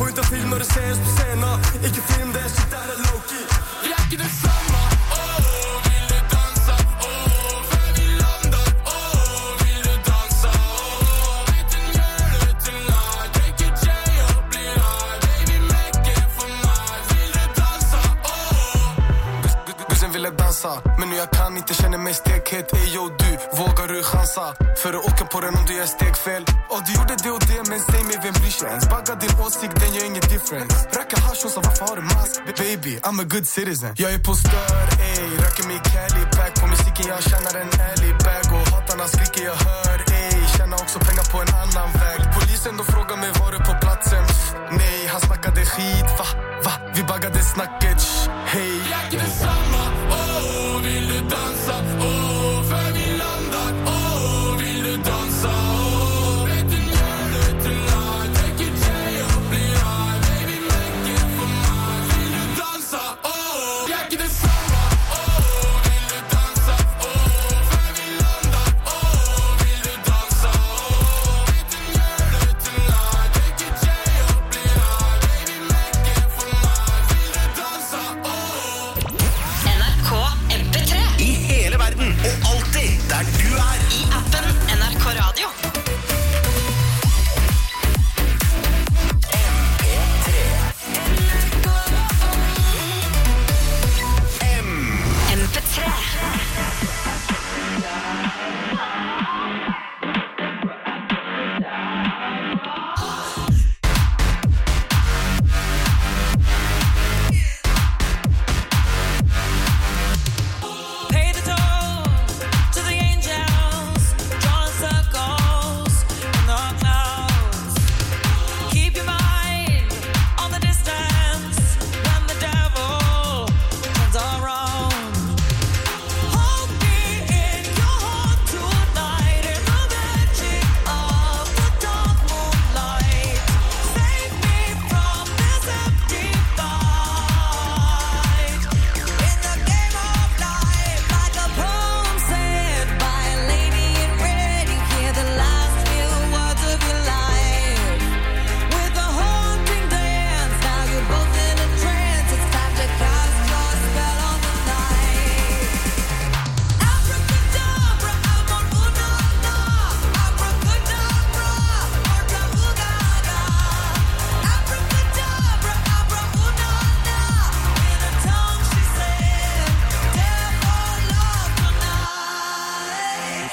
Får inte film när det ses på scenen. Ikke film, det shit är low-key. Vi är inte detsamma. Vill du dansa? För vi landar. Vill du dansa? Vet du gör det tonight. Take your tjej och bli high. Baby, make it for mig. Vill du dansa? Bussen ville dansa, men nu jag kan inte känna mig stekhet. Ey yo du, vågar du chansa? För att åka på den om du gör stegfel. Du gjorde det och det, men säg mig vem bryr sig ens. Bagga din åsikt, den gör ingen difference. Racka hasch och så varför har du mask? Baby, I'm a good citizen. Jag är på stör, ey. Rackar mig Cali back. På musiken jag tjänar en ärlig bag. Och hatarna skriker jag hör, ey. Tjänar också pengar på en annan väg. Polisen då frågar mig var du på platsen? Nej, han snackade skit, va? Vi baggade snacket, hej. Jag är detsamma, vill du dansa? För vi landar, vill du dansa? Vet du gör det tonight. Take your tjej och bli high. Baby, make it for mig. Vill du dansa? Jag är detsamma, vill du dansa? För vi landar, vill du dansa? Vet du gör det tonight. Take your tjej och bli high. Baby, make it for mig. Vill du dansa? NRK MP3 I hele verden og alltid der du er. I appen NRK Radio. MP3 Pay the toll to the angels, drawing circles in the clouds. Keep your mind on the distance when the devil turns around. Hold me in your heart tonight in the magic of the dark moonlight. Save me from this empty fight. In the game of life, like a poem said by a lady in red, you hear the last few words of your life. With a haunting dance, now you're both in a trance. It's time to cast your spell on the night. Abracadabra, amor-una-na. Abracadabra, orca-ooga-ga. Abracadabra, abra-una-na. In a tongue she said, devil love tonight.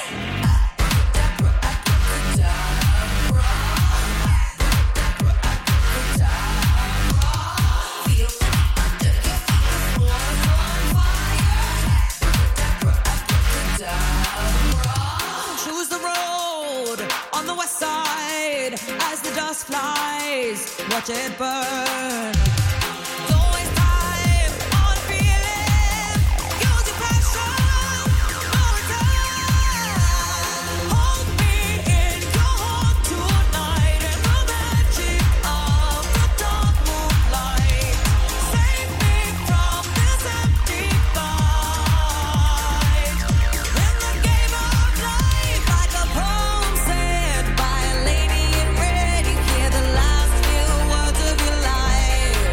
Choose the road on the west side as the dust flies. Watch it burn. Don't waste time on feeling. Use your passion for return. Hold me in your heart tonight in the magic of the dark moonlight. Save me from this empty fight. In the game of life, like a poem said by a lady in red, you hear the last few words of your life.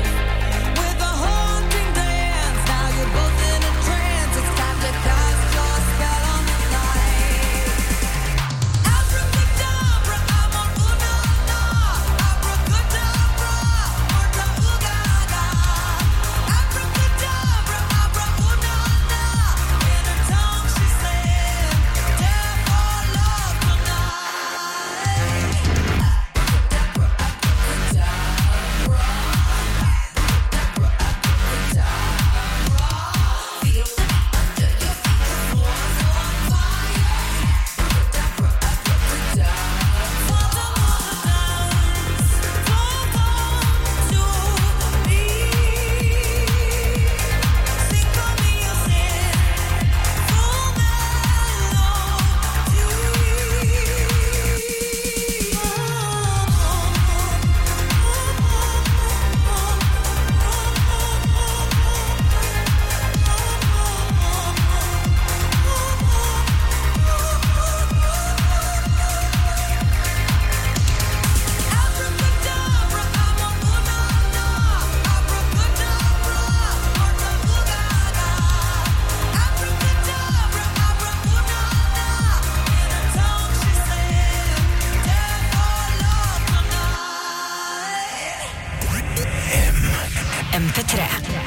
MP3.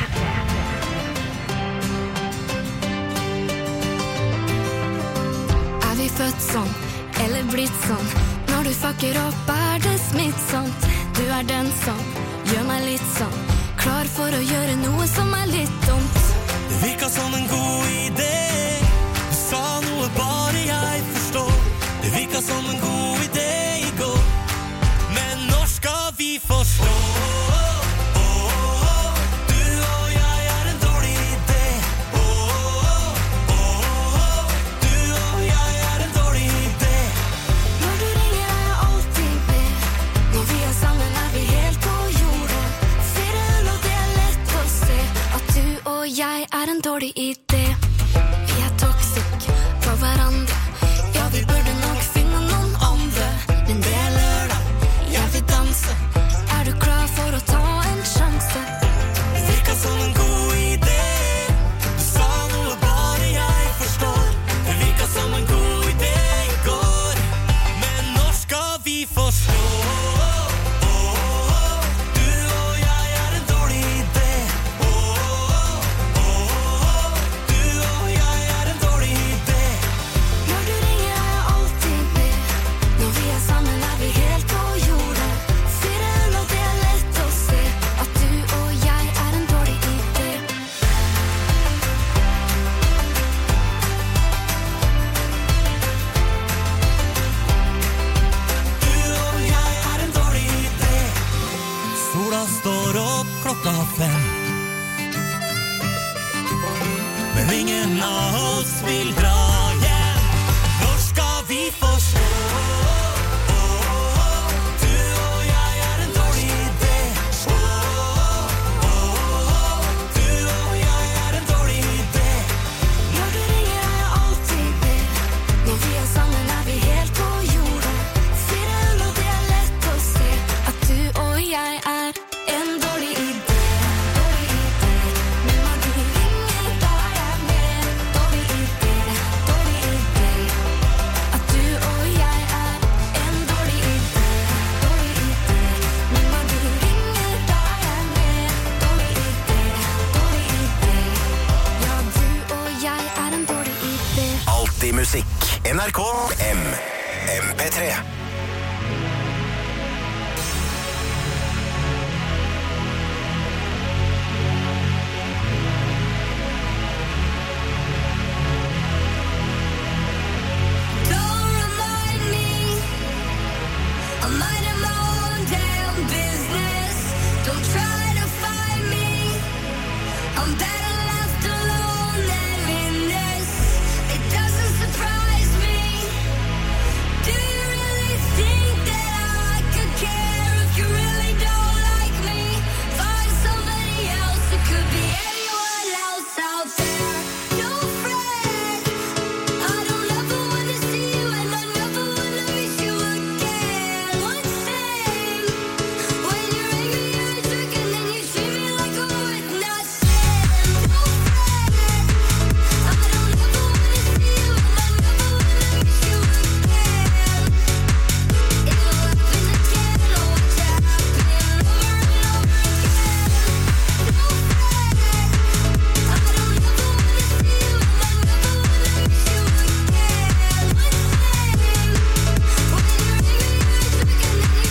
Er vi født sånn, eller blitt sånn? Når du fucker opp det smittsomt? Du den som gjør meg litt sånn klar for å gjøre noe som litt dumt. Det virket som en god idé. Du sa noe bare jeg forstår. Det virket som en god idé I går. Men når skal vi forstå? Du og jeg en dårlig idé. Du og jeg en dårlig idé. Når du ringer jeg alltid med. Når vi sammen vi helt på jordet. Fyrer og det lett å se at du og jeg en dårlig idé. Vi toxic for hverandre. Ja, vi burde nok finne noen andre. Men det lørdag, jeg vil danse. Er du klar for å ta en sjanse? Det virket som en god idé. Du sa noe bare jeg forstår. Det virket som en god idé I går. Men når skal vi forstå? Du og jeg en dårlig idé. Du og jeg en dårlig idé. Når du ringer jeg alltid med. Når vi sammen vi helt på jordet. Fyrer og det lett å se at du og jeg en dårlig idé. Du og jeg en dårlig idé. Sola står opp 5:00. Men ingen av oss vil dra hjem. Når skal vi forstå? Du og jeg en dårlig idé. Du og jeg en dårlig idé. Når du ringer jeg alltid med. Når vi sammen vi helt på jordet. Fyrer og det lett å se at du og jeg en dårlig idé. Dårlig idé. Men når du ringer da jeg med. Dårlig idé. Dårlig idé. At du og jeg en dårlig idé. Dårlig idé. Men når du ringer da jeg med. Dårlig idé. Dårlig idé. Ja, du og jeg en dårlig idé. Alltid musikk. NRK MP3. Don't remind me. I'm minding my own damn business. Don't try to find me. I'm better left alone than in this. It doesn't surprise me. Do you really think that I could care if you really don't like me? Find somebody else. It could be anyone else out there. No fret. I don't ever wanna see you and I never wanna miss you again. One thing, when you're angry you're a jerk and then you treat me like I'm worth nothing. No fret. I don't ever wanna see you and I never wanna miss you again. It'll happen again, oh watch it happen over and over again. No fret. I don't ever wanna see you and I never wanna miss you again. One thing, when you're angry you're a jerk and then you treat me like I'm worth nothing.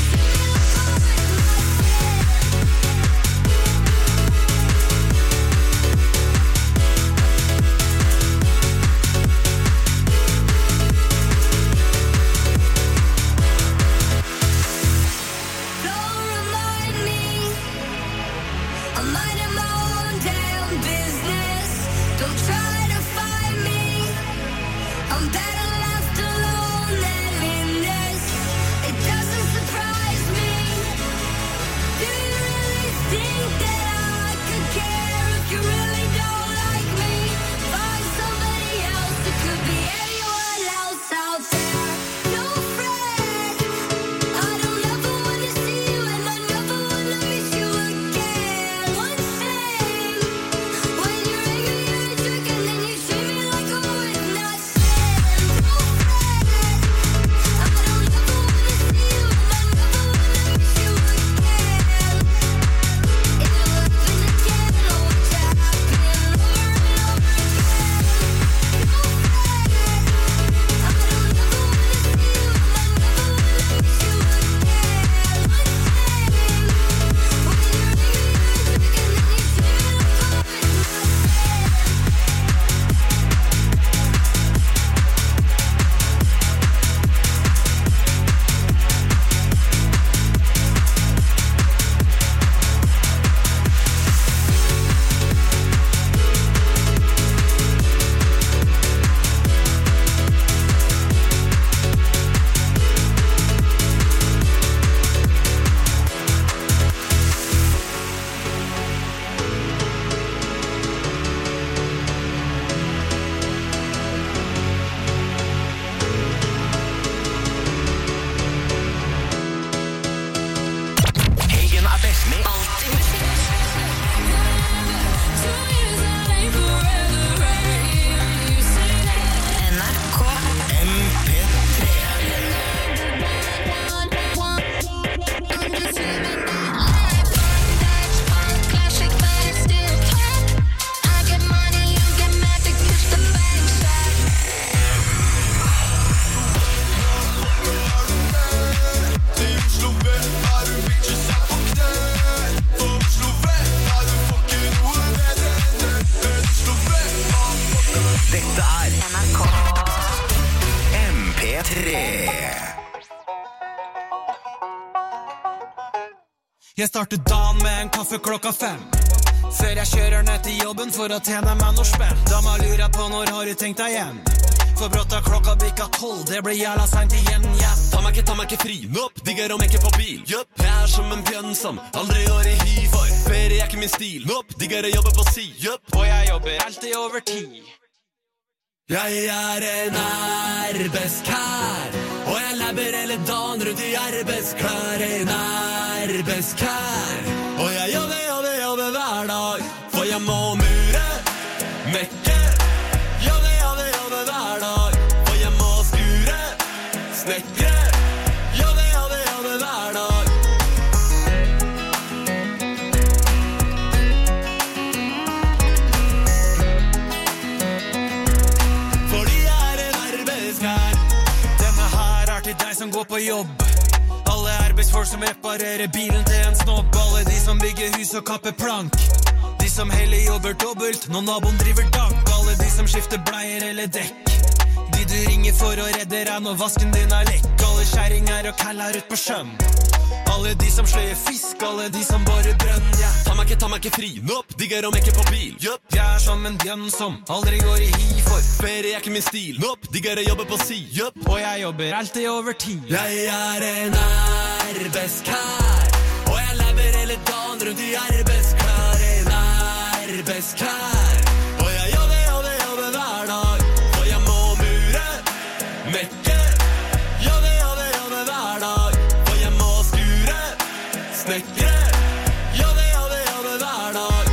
Don't remind me. I'm minding my own damn business. Don't try to find me. I'm better left alone than in this. It doesn't surprise me. Do you really think that I could care if you really don't like me? Find somebody else. It could be anyone else out there. No fret. I don't ever wanna see you and I never wanna miss you again. One thing, when you're angry you're a jerk and then you treat me like I'm worth nothing. Jeg starter dagen med en kaffe klokka 5 Før jeg kjører ned til jobben for å tjene meg noe spenn Dama lurer på når har du tenkt deg hjem For brått klokka bikka 12 Det blir jævla sent igjen, yeah. Ta meg ikke fri, nope, digger om ikke på bil Jupp, jeg som en bjønn som aldri går i hy for Ferie ikke min stil, nope, digger å jobbe på si Jupp, og jeg jobber alltid over 10 Jeg en arbeidskær Og jeg labber hele dagen rundt i arbeidsklær En arbeidskær Og jeg jobber hver dag For jeg må mure, mekke Jobber hver dag For jeg må skure, snekre Jobber hver dag Fordi jeg en arbeidskær Denne her til deg som går på jobb Alle arbeidsfolk som reparerer bilen til en snobb Alle de som bygger hus og kapper plank De som heller jobber dobbelt når naboen driver dank Alle de som skifter bleier eller dekk De du ringer for å redde deg når vasken din lekk Alle kjæringer og kaller ut på sjøen Alle de som sløyer fisk, alle de som borer brønn yeah. Ta meg ikke fri, nope, digger om ikke på bil Jupp, jeg som en bjønn som aldri går i hi for Ferie ikke min stil, nope, digger å jobbe på si Jupp, og jeg jobber alltid over 10 Jeg en arbeidskær Og jeg labber hele dagen rundt i arbeidsklær En arbeidskær Og jeg jobber hver dag For jeg må mure, mekke Jobber hver dag For jeg må skure, snekre Jobber hver dag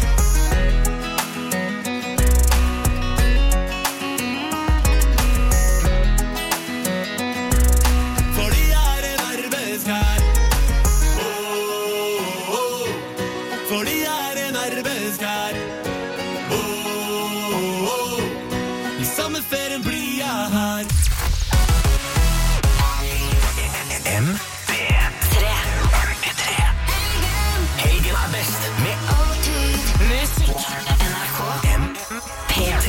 Fordi jeg en arbeidskær Fordi jeg en arbeidskær I sommerferien blir jeg her Helgen best med alltid musikk NRK P3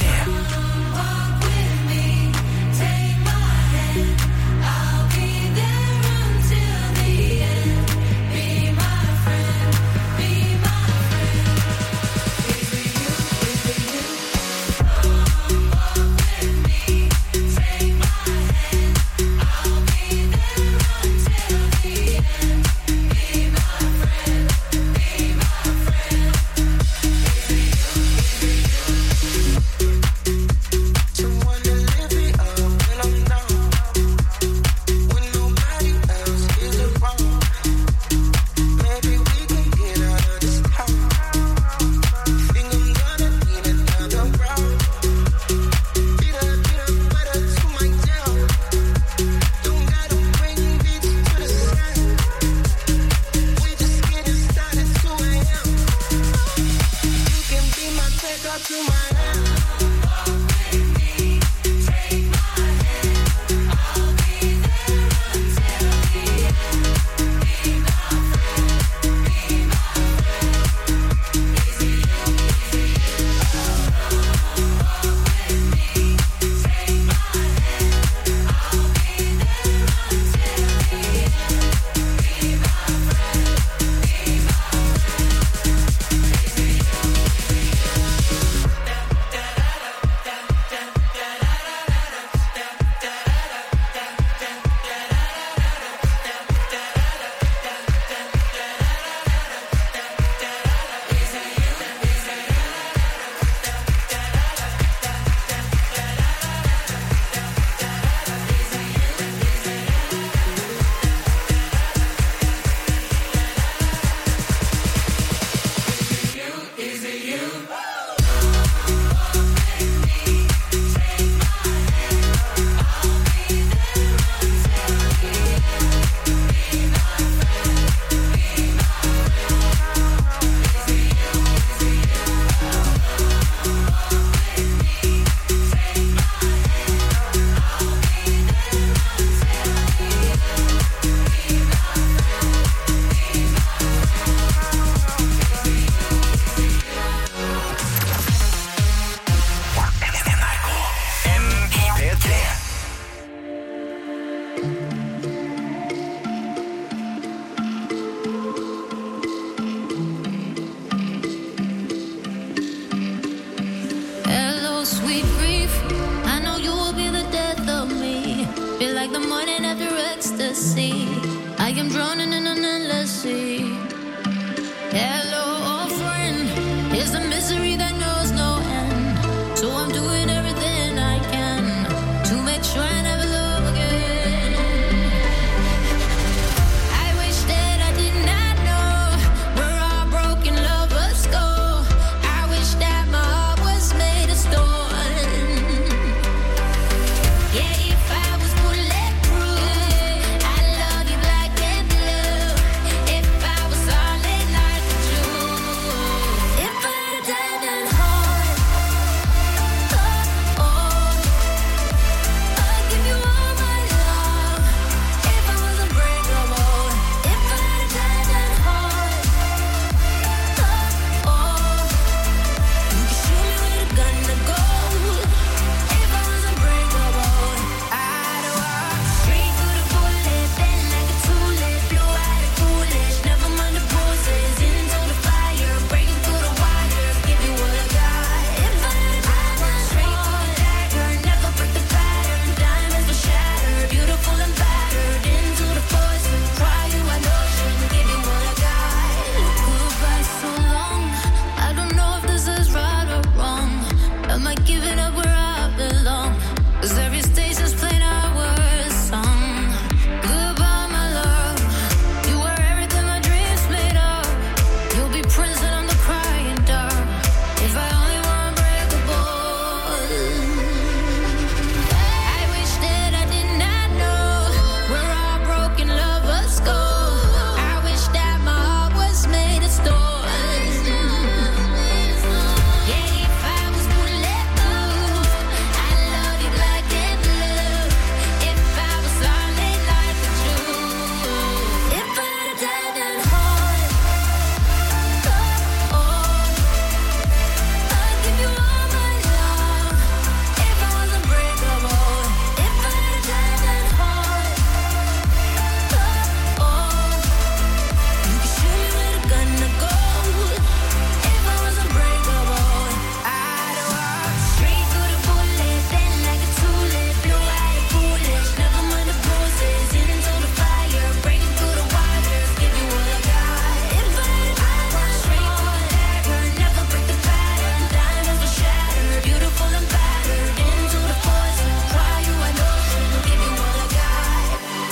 ecstasy. I am drowning in an endless sea. Hello, old friend. It's the misery that knows no end. So I'm doing everything I can to make sure I never love again. I wish that I did not know where our broken lovers go. I wish that my heart was made of stone. Yeah, if I was bulletproof, I love you black and blue. If I was solid like a Jew, if I had a diamond heart, oh, oh, I'd give you all my love. If I was unbreakable, if I had a diamond heart, oh, oh, you could shoot me with a gun to go. If I was unbreakable, I'd walk straight through the bullet, bend like a tulip, blue-eyed and foolish, never mind the bruises, into the fire, breaking through the wires, give you what I got. If I had a diamond, straight through the dagger, never break the pattern, diamonds will shatter, beautiful and battered, into the poison, cry you an ocean, give you what I got. Goodbye so long, I don't know if this is right or wrong. Am I giving up where I belong? 'Cause every station's playing our song. Goodbye, my love. You were everything my dreams made of. You'll be Prince and I'm the crying dove. If I only were unbreakable. I wish that I did not know where our broken lovers go. I wish that my heart was made of stone. Yeah, if I was bulletproof, I love you black and blue. If I was solid like a Jew, if I had a diamond heart, oh, oh, I'd give you all my love. If I was unbreakable, if I had a diamond heart, oh, oh, you could shoot me with a gun to go. If I was unbreakable, I'd walk straight through the bullet, bend like a tulip, blue-eyed and foolish, never mind the bruises, into the fire, breaking through the wires, give you what I got. If I had a diamond, straight through the dagger, never break the pattern, diamonds will shatter, beautiful and battered, into the poison, cry you an ocean, give you what I got.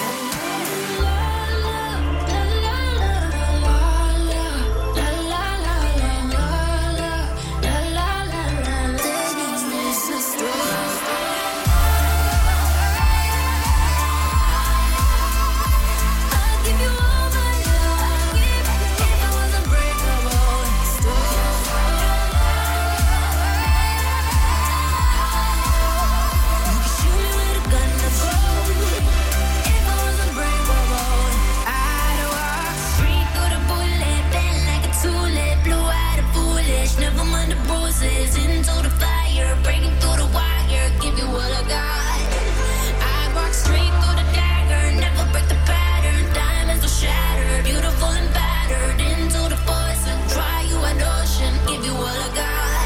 I'd give you all my love. If I was unbreakable, you could shoot me with a gun to go. If I was unbreakable, I'd walk straight through the bullet, bend like a tulip, blue-eyed and foolish, never mind the bruises, into the fire, breaking through the wire, give you what I got. I'd walk straight through the dagger, never break the pattern, diamonds will shatter, beautiful and battered, into the poison, try you an ocean, give you what I got.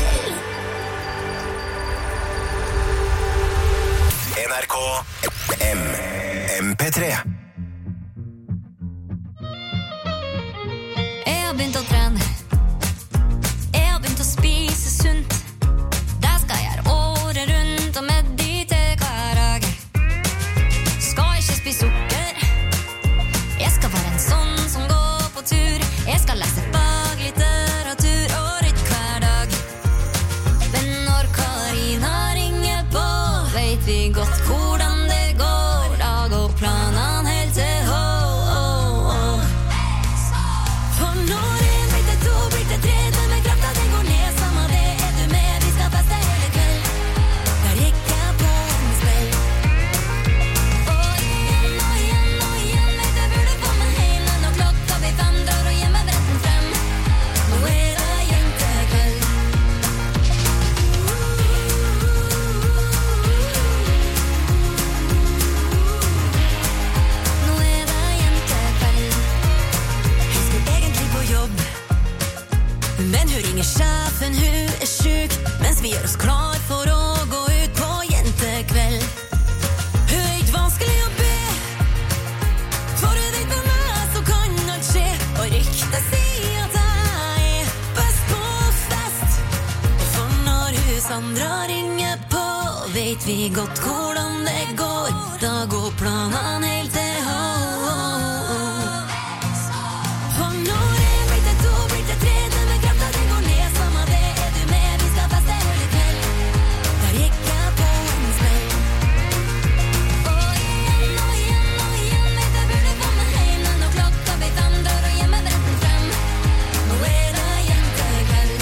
NRK MP3. Jeg har begynt å trene. Jeg har begynt å spise sunt. Det skal jeg gjøre året rundt og meditere hver dag. Skal ikke spise sukker. Jeg skal være en sånn som går på tur. Jeg skal lese faglitteratur og rytte hver dag. Men når Karina ringer på, vet vi godt hvordan det går. Da går planene helt til hå. For når en blir til to, blir til tre, den med krafta den går ned, samme det, er du med, vi skal feste hele kveld. Der gikk jeg på en spill. Og igjen, vet jeg burde få meg hjem, når klokka blir 5, drar og gjemmer bretten frem. Nå er det jentekveld. Nå er det jentekveld. Jeg skal egentlig på jobb, men hun ringer sjefen, hun er syk, mens vi gjør oss klar for å gå ut på jentekveld. Hun er ikke vanskelig å be, andre ringer på, vet vi godt hvordan det går. Da går planen helt til For når jeg blir til 2, blir til 3, denne krafta den går ned, samme det du med, vi skal feste hele kveld. Da gikk jeg på en smell. Og igjen, vet jeg burde komme hjem, når klokka ble 5, dør og hjemme bretten frem. Nå det jentekveld.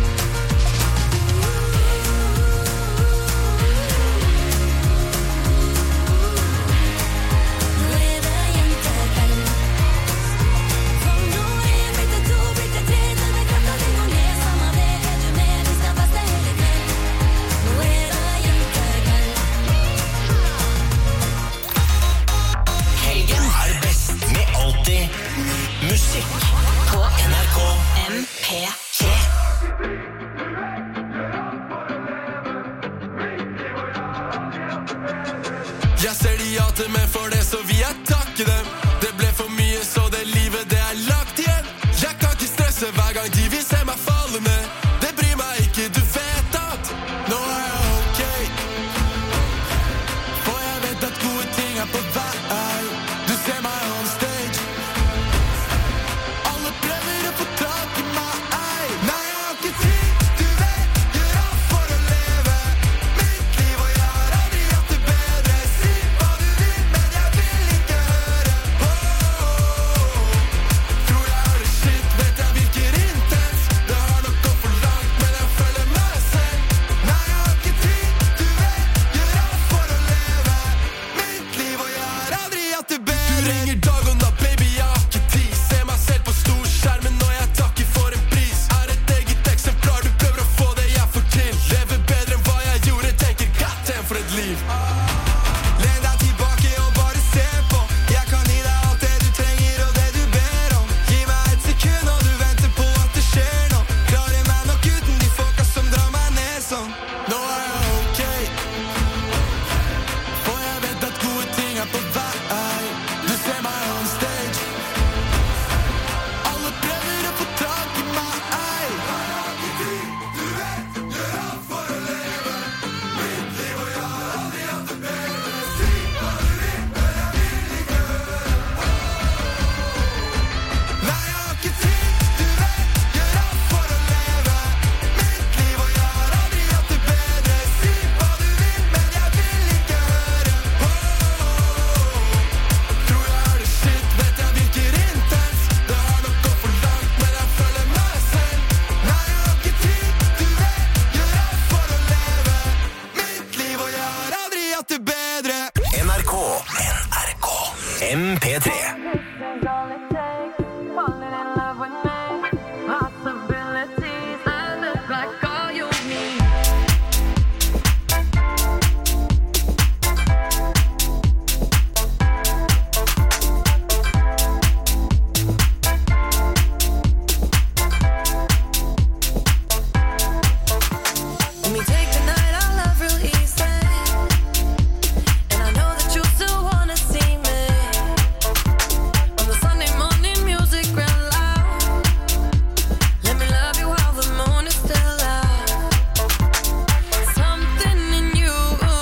Musikk på NRK MP3. Jeg ser de hater meg for det, så vil jeg takke dem. Det ble for mye, så det livet det er lagt igjen. Jeg kan ikke stresse hver gang de vil se meg falle ned. Det bryr meg ikke, du vet at nå er jeg ok. For jeg vet at gode ting er på vei. Du ser meg on stage. Alle prøver å få tak i meg. Nei, jeg har ikke tid, du vet. Gjør alt for å leve mitt liv, og jeg har aldri hatt det bedre. Si hva du vil, men jeg vil ikke høre. Tror jeg hører shit, vet jeg virker intens. Det har nok gått for langt, men jeg føler meg selv. Nei, jeg har ikke tid, du vet. Gjør alt for å leve mitt liv, og jeg har aldri hatt det bedre. Du ringer dag og natt, baby, jeg har ikke tid. Se meg selv på storskjermen når jeg takker for en pris. Er et eget eksemplar, du prøver å få det jeg får til. Lever bedre enn hva jeg gjorde, tenker goddamn for et liv. Len deg tilbake og bare se på. Jeg kan gi deg alt det du trenger og det du ber om. Gi meg et sekund og du venter på at det skjer nå. Klarer meg nok uten de folka som drar meg ned sånn. Nå er jeg ok. For jeg vet at gode ting er på vei. Du ser meg on stage. Alle prøver å få tak i meg. Du vet, gjør alt for å leve mitt liv, og jeg har aldri hatt det bedre. Si hva du vil, men jeg vil ikke høre. Nei, jeg har ikke tid, du vet. Gjør alt for å leve mitt liv, og jeg har aldri hatt det bedre. Si hva du vil, men jeg vil ikke høre. Tror jeg hører shit, vet jeg virker intens. Det har nok gått for langt, men jeg føler meg selv. Nei, jeg har ikke tid, du vet. Gjør alt for å leve mitt liv, og jeg har aldri hatt det bedre. NRK MP3. Let me take the night I love real easy, and I know that you still wanna see me on the Sunday morning music real loud. Let me love you while the moon is still out. Something in you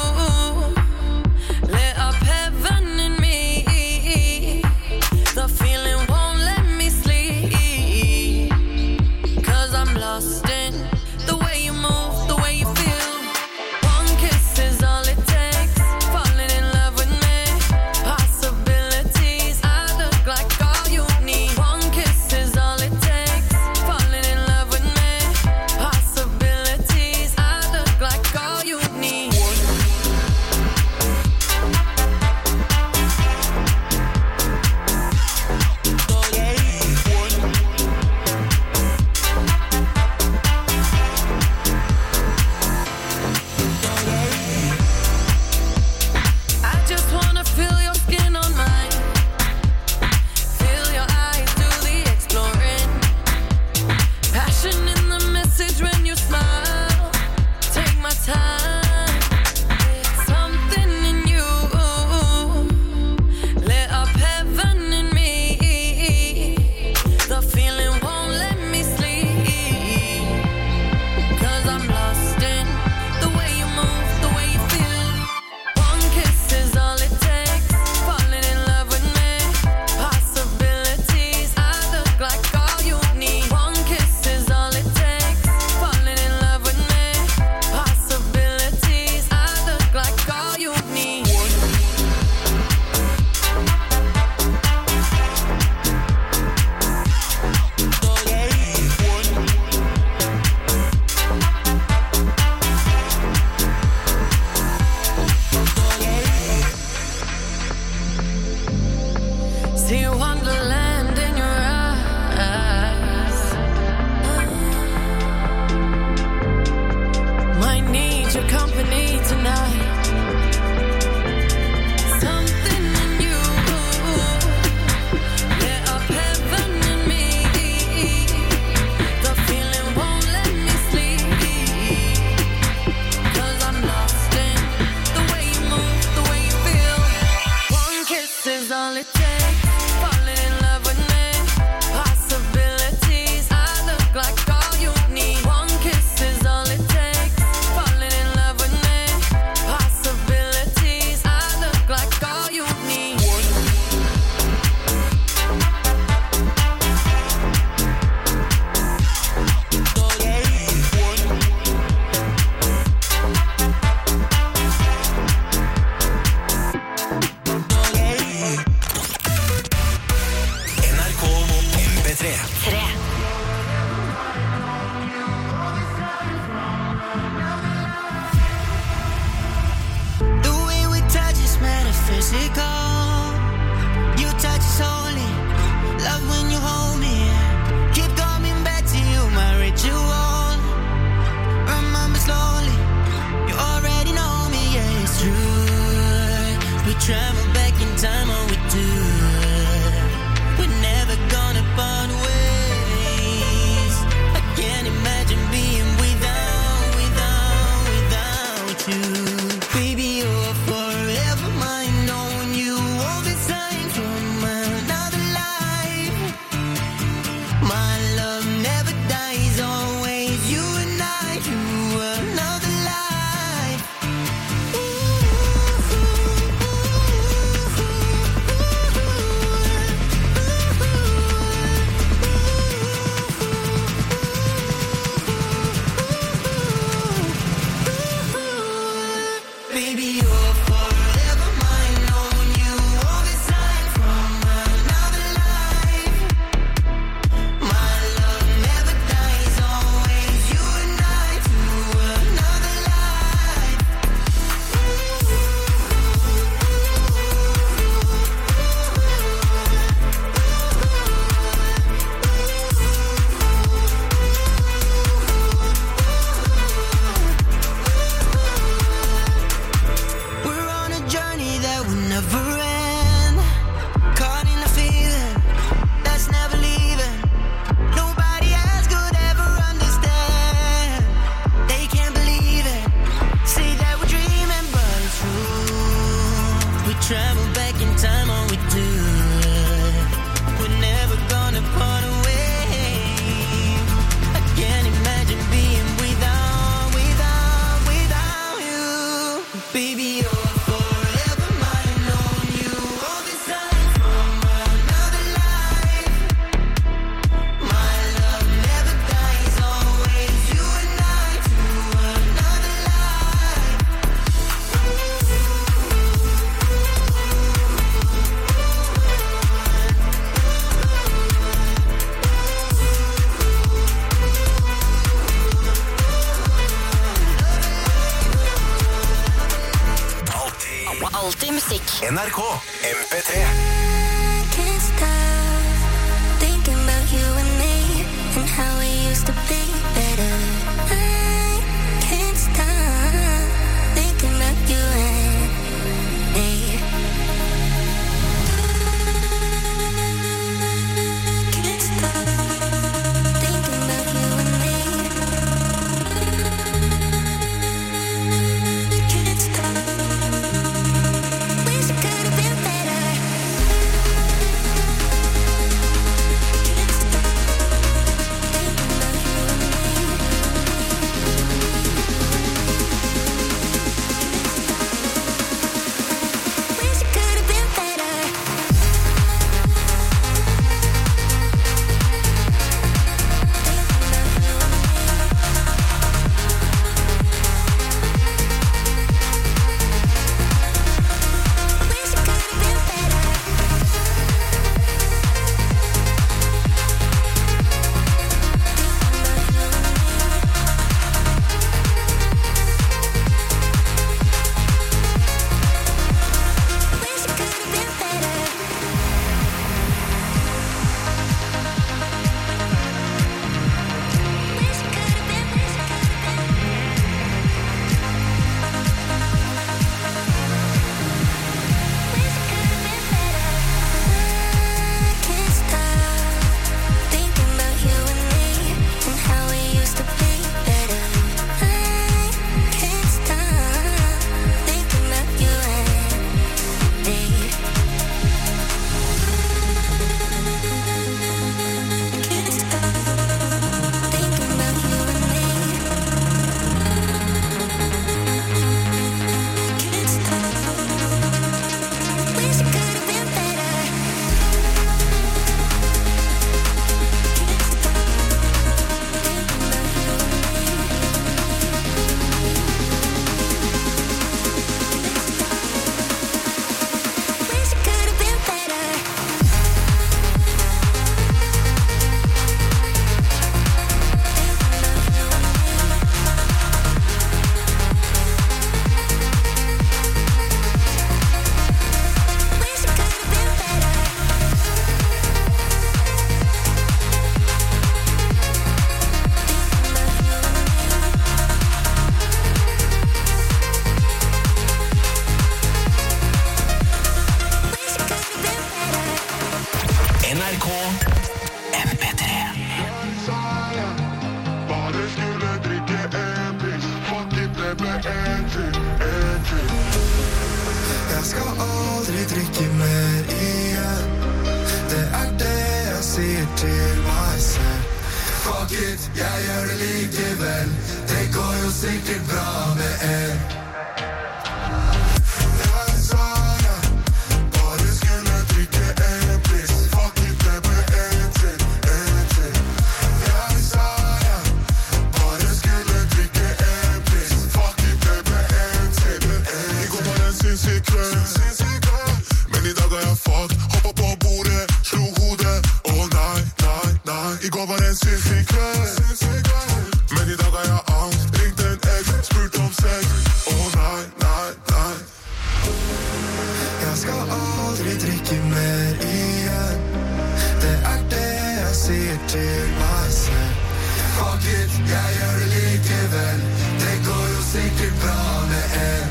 lit up heaven in me. The feeling won't let me sleep, 'cause I'm lost in the way you move, the way you feel. One kiss is all it takes. Falling in love with me. Possibilities, I look like all you need. One kiss is all it takes. Falling in love with me. Possibilities, I look like all you need. musikk. NRK MP3. Can't stop thinking about you and me and how we used to be better. I can't stop thinking about you and me. Can't stop thinking about you and me. Can't stop. Wish it could have been better. Wish it could have been better. Wish it could have been better. Wish it could have been better. Wish it could have been. Wish it could have been. Wish it could have been better. I can't stop thinking about you and me and how we used to be better. I can't stop thinking about you and me. Can't stop thinking about you and me. Can't stop. Wish it could have been better. Can't stop thinking about you and me. Wish it could have been better. Wish it could have been better. Wish it could have been better. NRK MP3. Bare skulle drikke en pils. Fuck it, det ble en til. Jeg skal aldri drikke mer igjen. Det det jeg sier til meg selv. Fuck it, jeg gjør det likevel. Det går jo sikkert bra med en. Jeg sa jeg bare skulle drikke en pils. Fuck it, det ble en til. Jeg sa jeg bare skulle drikke en pils. Fuck it, det ble en til. I går var en sinnssyk kveld. Men i dag er jeg fucked. Hoppet på bordet, slo hodet. Åh nei. I går var en sinnssyk kveld. Men i dag er jeg angst. Ringte en egg, spurt om sex. Åh nei. Jeg skal aldri drikke mer igjen. Det det jeg sier til meg selv. Fuck it, jeg gjør det likevel. Det går jo sikkert bra med en.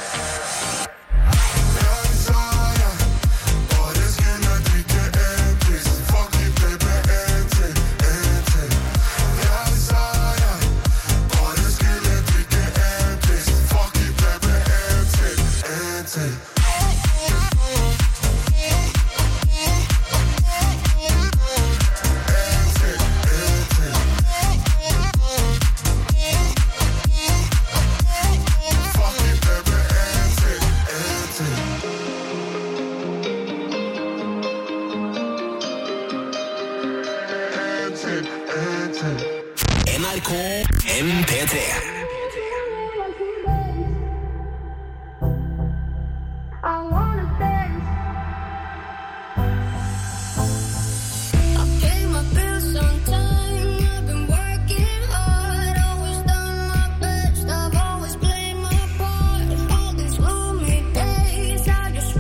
Jeg sa jeg bare skulle drikke en pils. Fuck it, det ble en til. Jeg sa jeg bare skulle drikke en pils. Fuck it, det ble en til. NRK MP3. I wanna dance. I pay my bills on time. I've been working hard, always done my best. I've always played my part. All these gloomy days, I just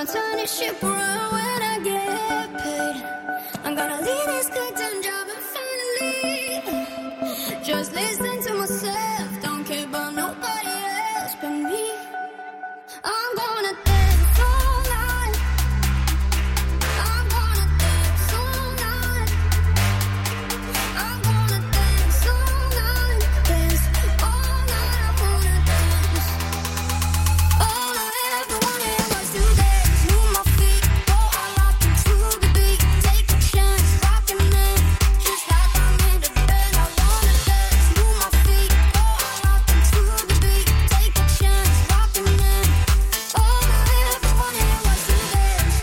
gonna turn this ship around when I get paid. I'm gonna leave this goddamn job and finally just listen to myself. Don't care about nobody else but me. I'm gonna dance all night. I'm gonna dance all night. I'm gonna dance all night. Dance all night. I wanna dance. All I ever wanted was to dance. Move my feet, go all out into the beat. Take a chance, rockin' it, just like I'm in the bed. I wanna dance. Move my feet, go all out into the beat. Take a chance, rockin' it. All I ever wanted was to dance.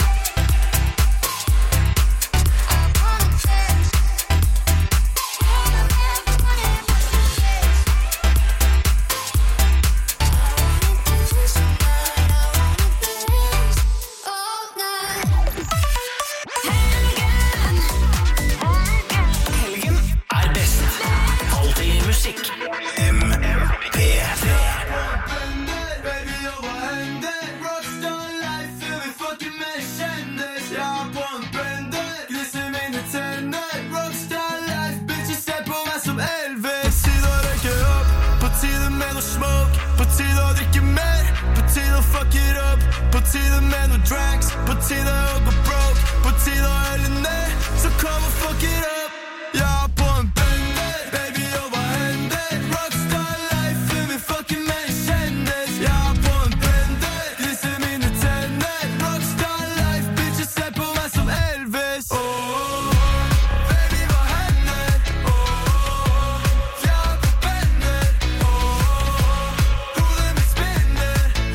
I wanna dance. All I ever wanted was to dance. Helgen er best. Alltid musikk. MPT. Fuck it up, på tide med noe drags, på tide å gå broke, på tide å helle ned, så kom og fuck it up. Jeg er på en bender, baby, og hva hender? Rockstar life, før vi fucker med en kjendis. Jeg er på en bender, gliser mine tenner. Rockstar life, bitches ser på meg som Elvis. Baby, hva hender? Jeg er på bender. Hodet mitt spinner.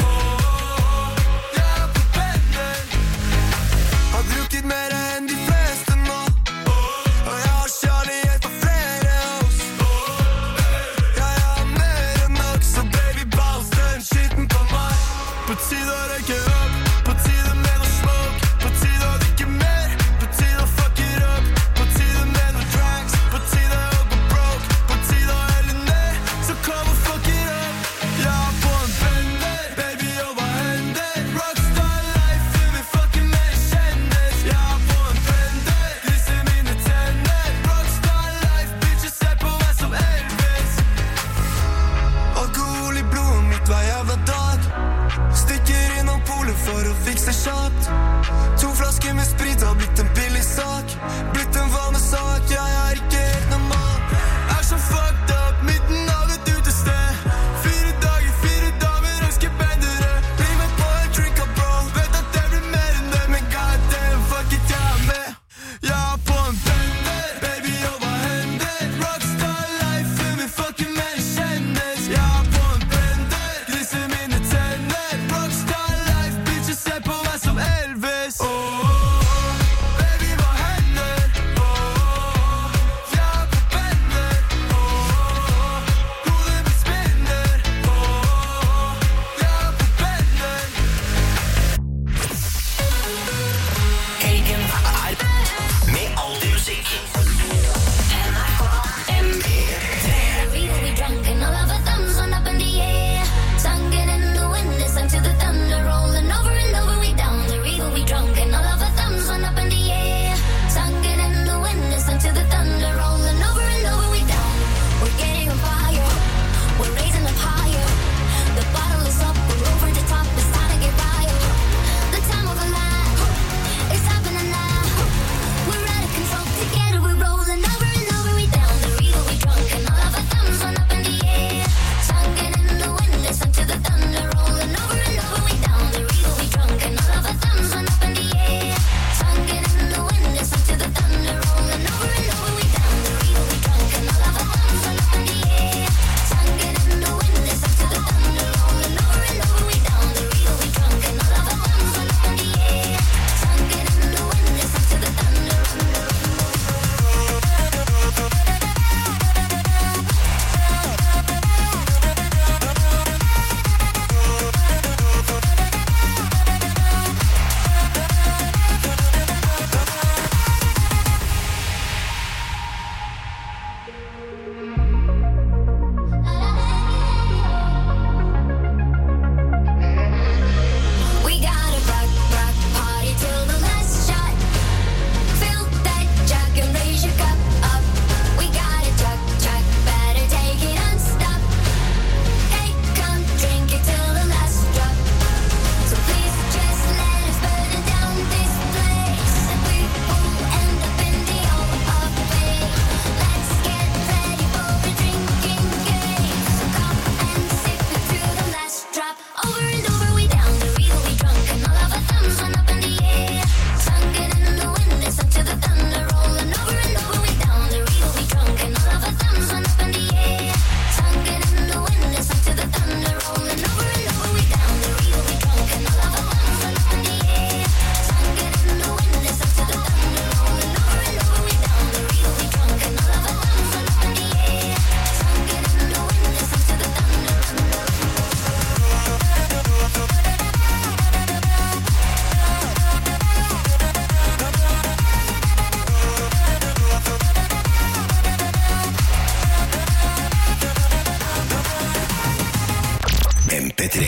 Har drukket mer enn de fleste nå, og jeg har kjærlighet for flere hos. Jeg har mer enn nok, så baby, bounce den skitten på meg. På tide å røyke opp, på tide med noe smoke, på tide å drikke mer, på tide å fuck it up, på tide med noe drags, på tide å gå broke, på tide å helle ned, så kom og fuck it up. Jeg er på en bender, baby, og hva hender? Rockstar life, før vi fucker med en kjendis. Jeg er på en bender, gliser mine tenner. Rockstar life, bitches ser på meg som Elvis. Alkohol i blodet mitt hver jævla dag. Stikker innom polet for å fikse kjapt. 2 flasker med sprit har blitt en billig sak. Blitt en vanesak, jeg er ikke helt normal. Er så fucked up, midten av et utested. 4 dager, 4 damer, ønsker bendere. Bli med på en drink up, bro. Vet at det blir mer enn det, men goddamn, fuck it, jeg er med. Jeg er på en bender, baby, og hva hender? Rockstar life, før vi fucker med en kjendis. Jeg er på en bender, gliser mine tenner. Rockstar life, bitches ser på meg som Elvis. Baby, hva hender? MP3.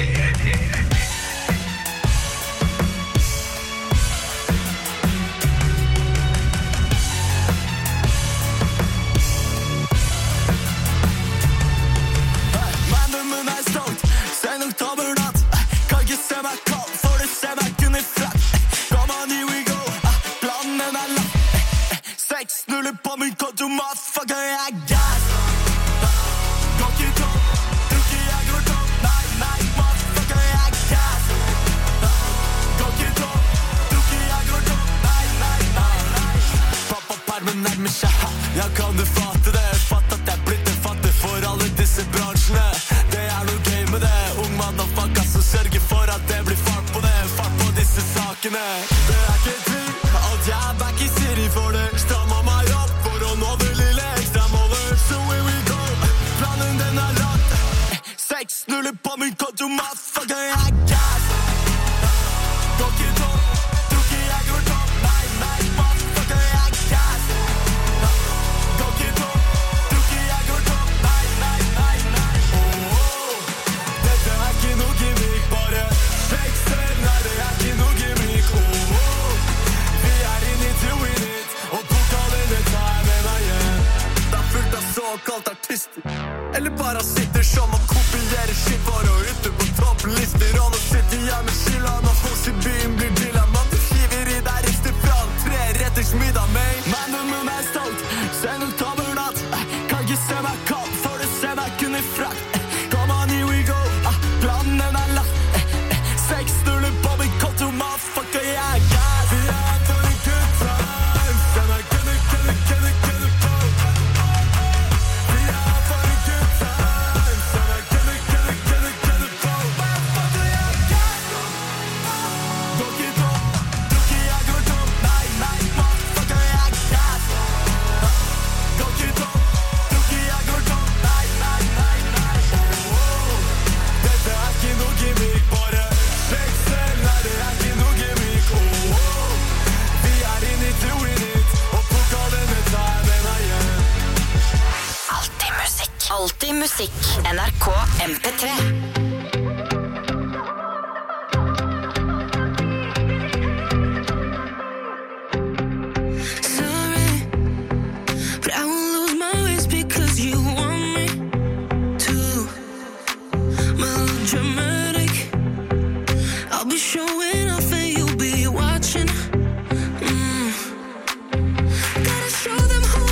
Alltid musikk. NRK MP3.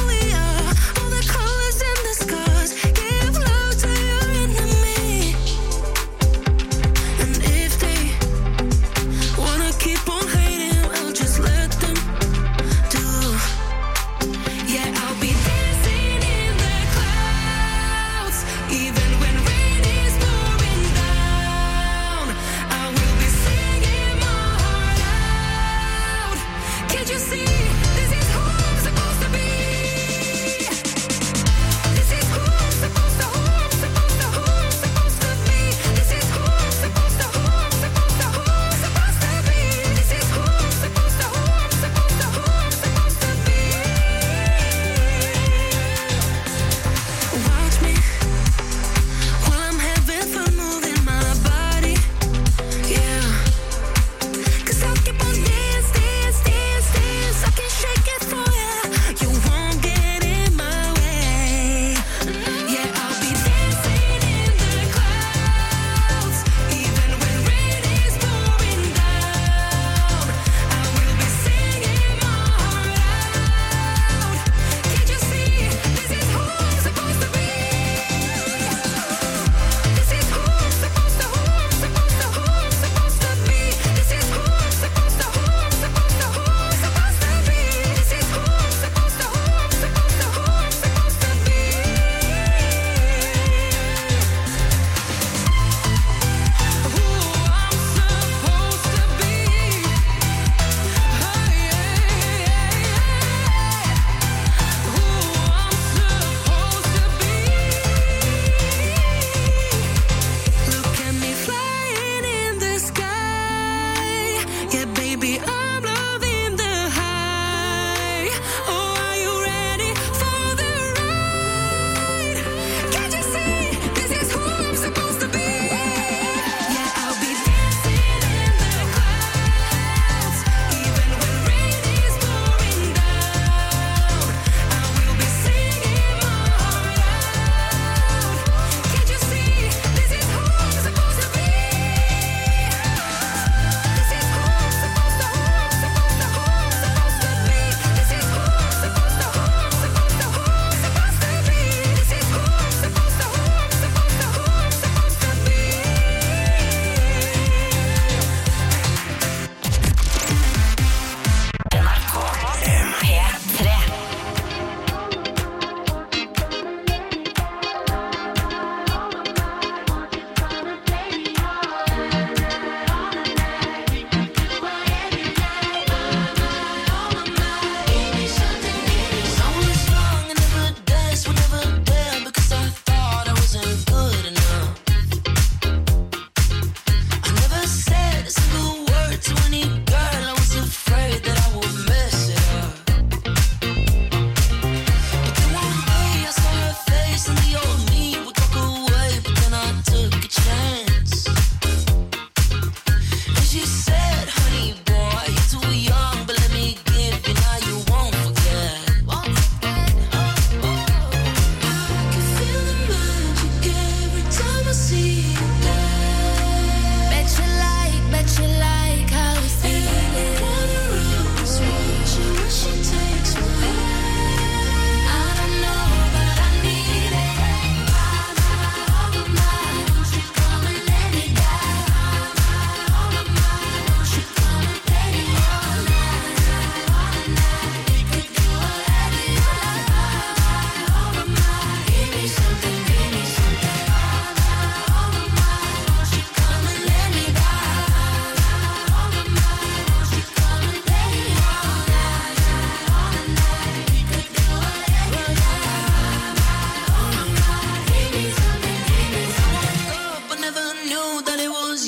All the colors in the scars give love to your enemy.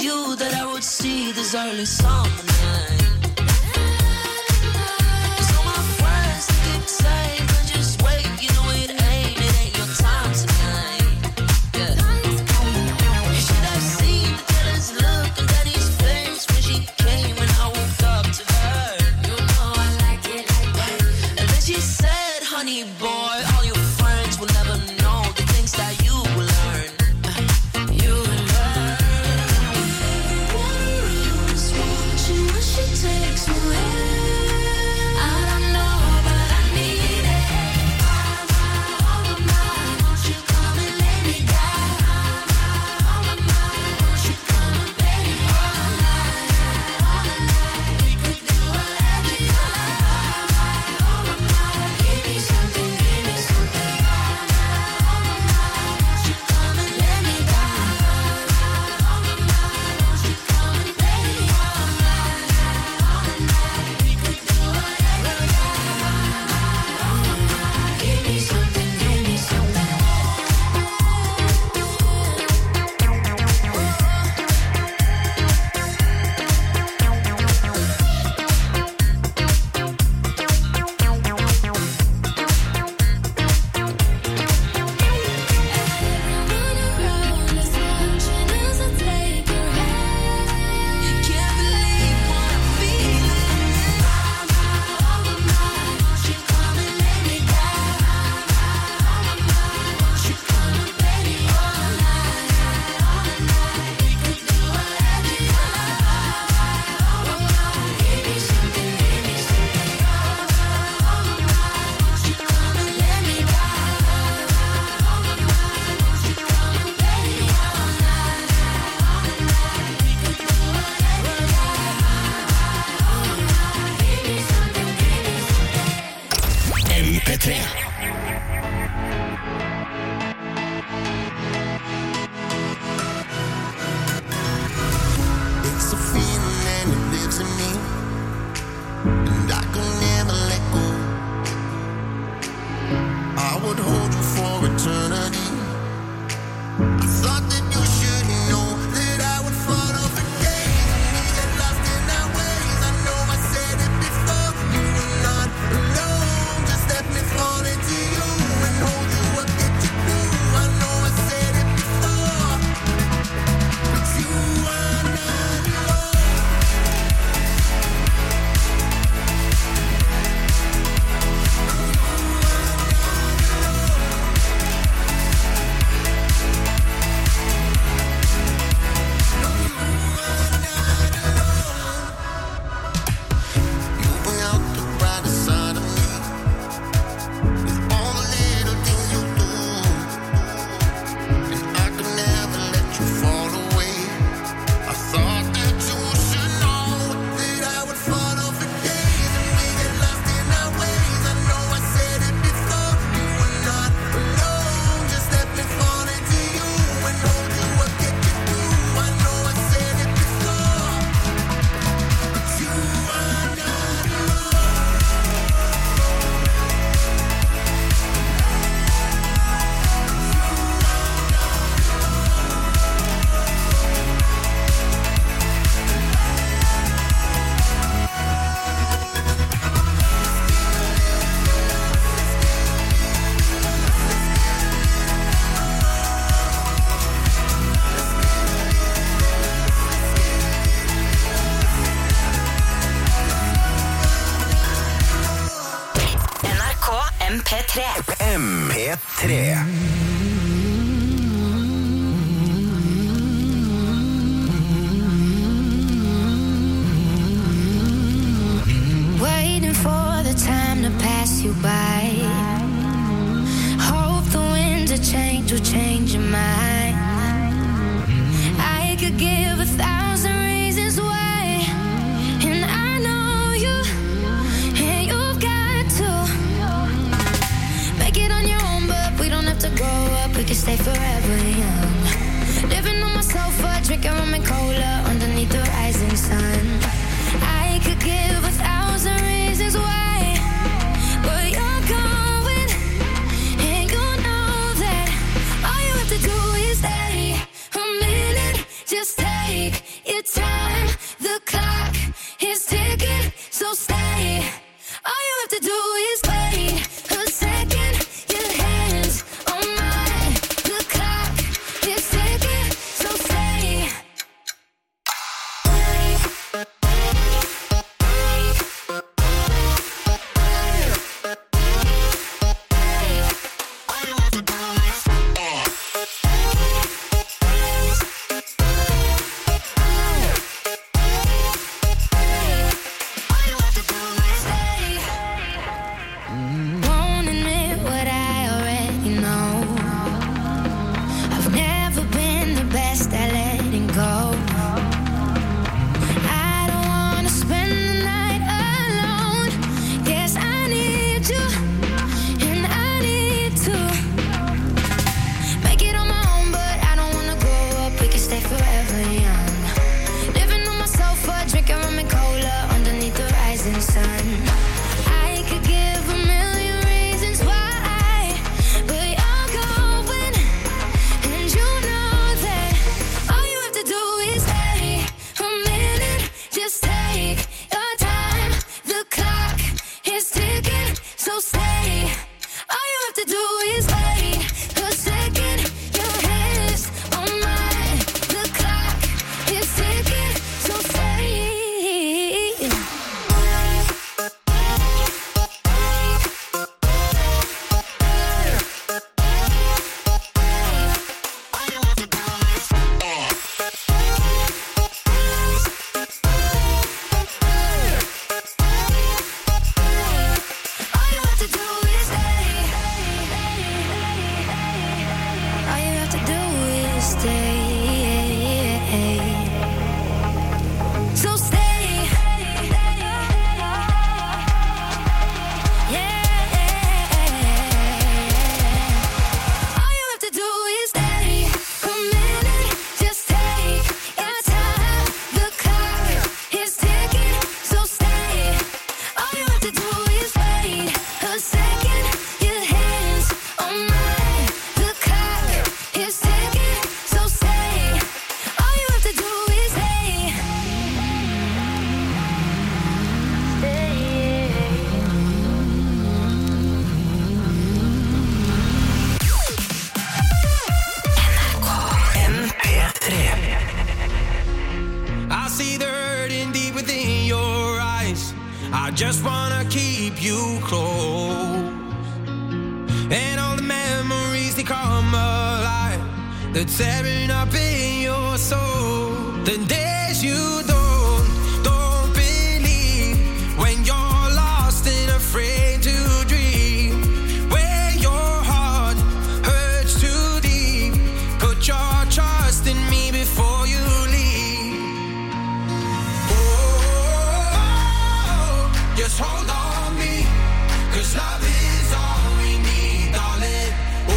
you that I would see this early summer night. 'Cause all my friends keep saying, just wait, you know it ain't your time tonight. Yeah. You should have seen the jealous look on Daddy's face when she came and I woke up to her. You know I like it like that. And then she said, honey boy, all your friends will never know the things that you will learn. You will learn. Everyone's watching when she takes me where I don't know, but I need it. On my mind, won't you come and lay me down? On my mind, won't you come and lay me all night? We could do whatever you like. On my mind, give me something, give me something. On my mind, won't you come and lay me down? On my mind, won't you come and lay me all night? We could do whatever you like. Give me something, give me something. Can't believe what I'm feeling. On my mind, won't you come and lay me down? On my mind, won't you come and lay me all night? We could do whatever you like. Give me something, give me something. On my mind, won't you come and lay me down? On my mind, won't you come and lay me all night? We could do whatever you like. Give me something, give me something. MP3. It's a feeling and it lives in me, and I could never let go. I would hold you for eternity. I thought that you should know that I would fall off again. We get lost in our ways. I know I said it before. You were not alone. Just let me fall into you and hold you up, get you through. I know I said it before, but you are not alone. You bring out the brighter side of me with all the little things you do, and I could never let you fall away. I thought that you should know that I would fall off again, and we get lost in our ways. I know I said it before. You were not alone. Just let me fall into you and hold you up, get you through. I know I said it before, but you are not alone. NRK MP3. MP3. Waiting for the time to pass you by. Hope the winds of change will change your mind. I could give 1,000 reasons why, and I know you, and you've got to make it on your own, but we don't have to grow up, we can stay forever young. Living on my sofa, drinking rum and cola underneath the rising sun. I could give 1,000 reasons why, but you're going, and you know that all you have to do is stay a minute, just take just wanna keep you close. And all the memories, they come alive. They're tearing up in your soul. The days you don't believe, when you're lost and afraid to dream, where your heart hurts too deep. Put your trust in me before you leave. Oh, just hold on me, 'cause love is all we need, darling.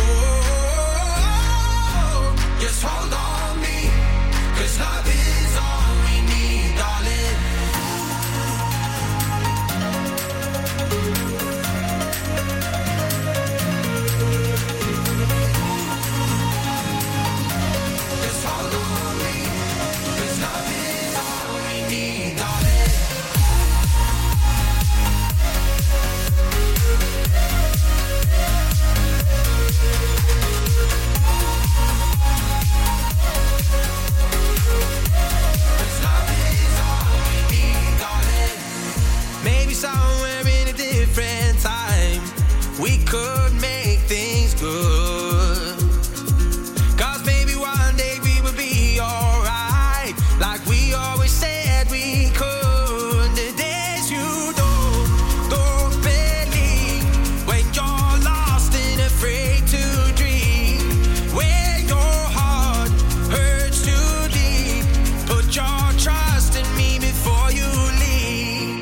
Oh, just hold on me, 'cause love is all we need, darling. Just hold on me, 'cause love is all we need, darling. Maybe somewhere in a different time we could make things good. 'Cause maybe one day we will be alright, like we always said we could. The days you don't believe, when you're lost and afraid to dream, where your heart hurts too deep. Put your trust in me before you leave.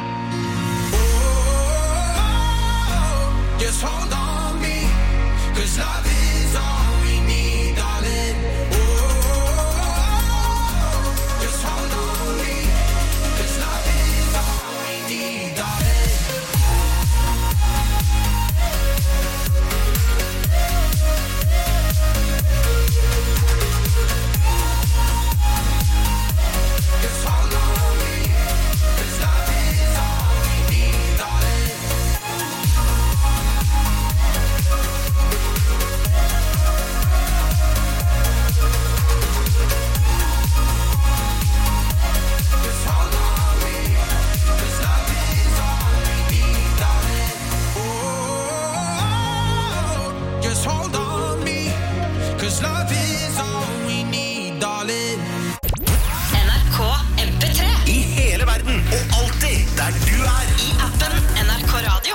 Just hold on me, 'cause love is all we need, darling. Oh, just hold on me, 'cause love is all we need, darling. Just hold on me, 'cause love is all we need, darling. Just hold on me, 'cause love is all we need, darling. Oh, just hold on me, 'cause love is all we need, darling. NRK MP3. I hele verden og alltid der du er. I appen NRK Radio.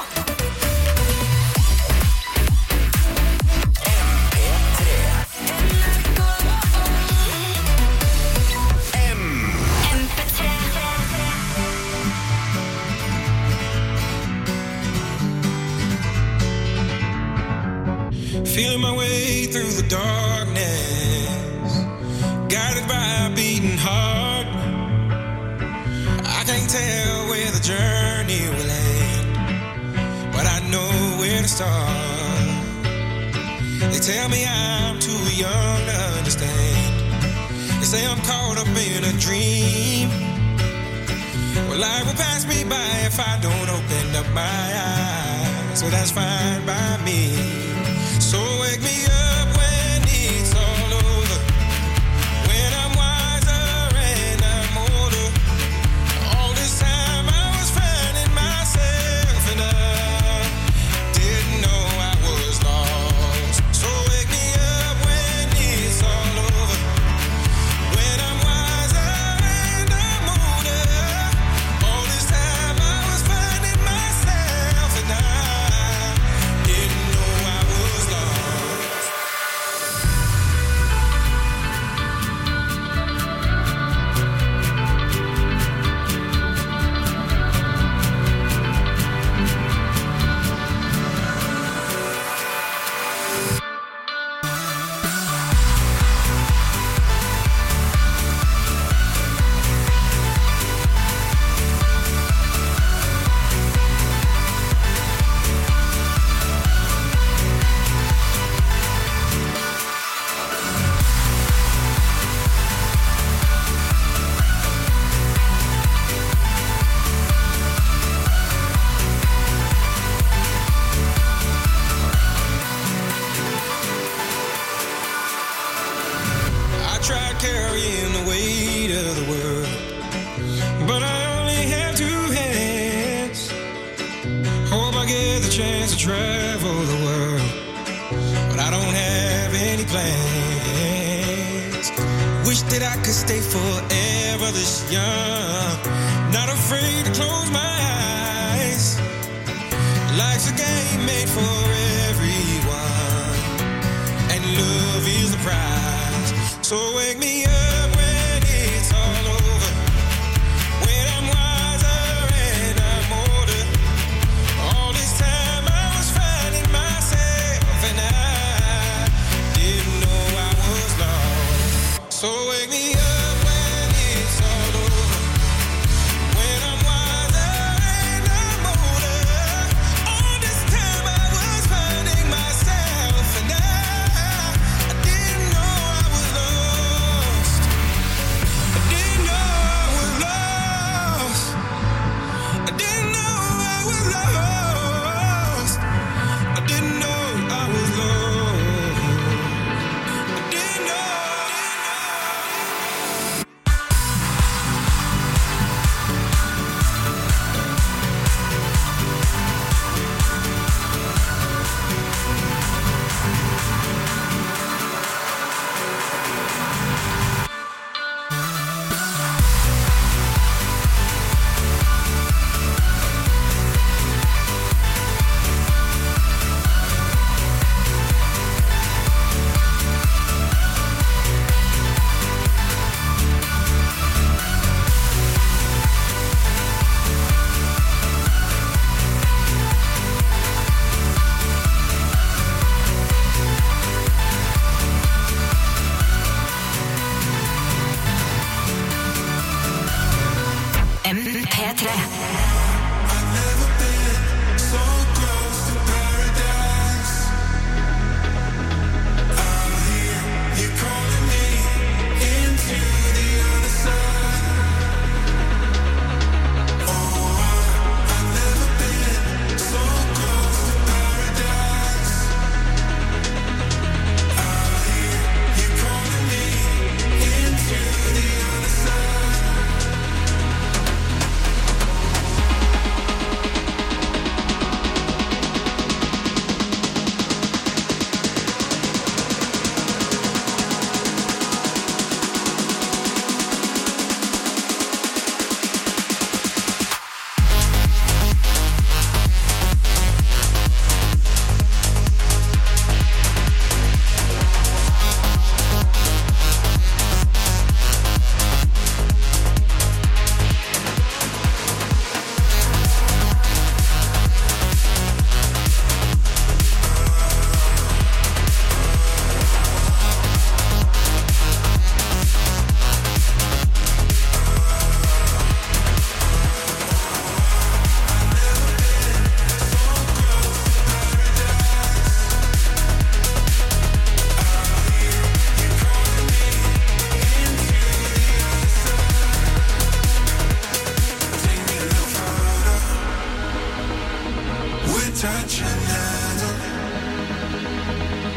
MP3. Feeling my way through the darkness, guided by a beating heart. I can't tell where the journey will end, but I know where to start. They tell me I'm too young to understand. They say I'm caught up in a dream. Well, life will pass me by if I don't open up my eyes. So that's fine by me. So wake me up when it's all over, when I'm wiser and I'm older. All this time I was finding myself and I didn't know I was lost. So wake me up when it's all over, when I'm wiser and I'm older. All this time I was finding myself and I didn't know I was lost. carrying the weight of the world. But I only have two hands. Wish that I could stay forever this young. Not afraid to close my eyes. Life's a game made for everyone, and love is the prize. So wake me up when it's all over, when I'm wiser and I'm older. All this time I was finding myself, and I didn't know I was lost. So wake me up when it's all over, when I'm wiser and I'm older. All this time I was finding myself, and I didn't know I was lost. I didn't know I was lost. I didn't know I was lost. I didn't know I was lost. I didn't know. MP3. Touch another.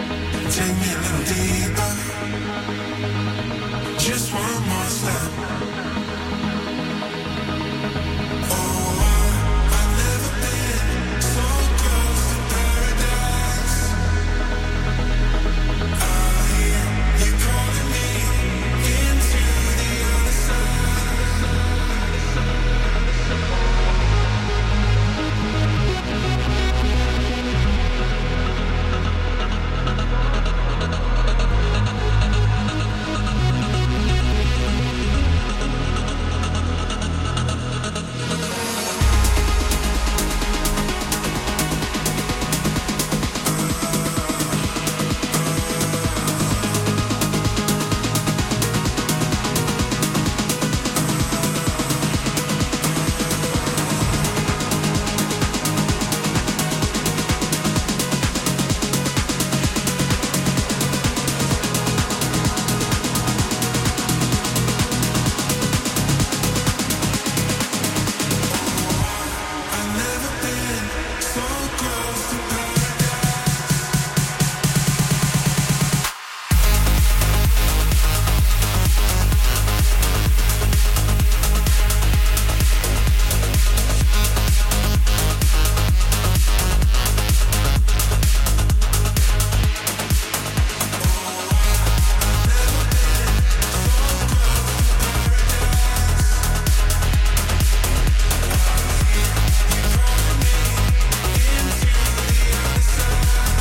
Take me a little deeper. Just one more step.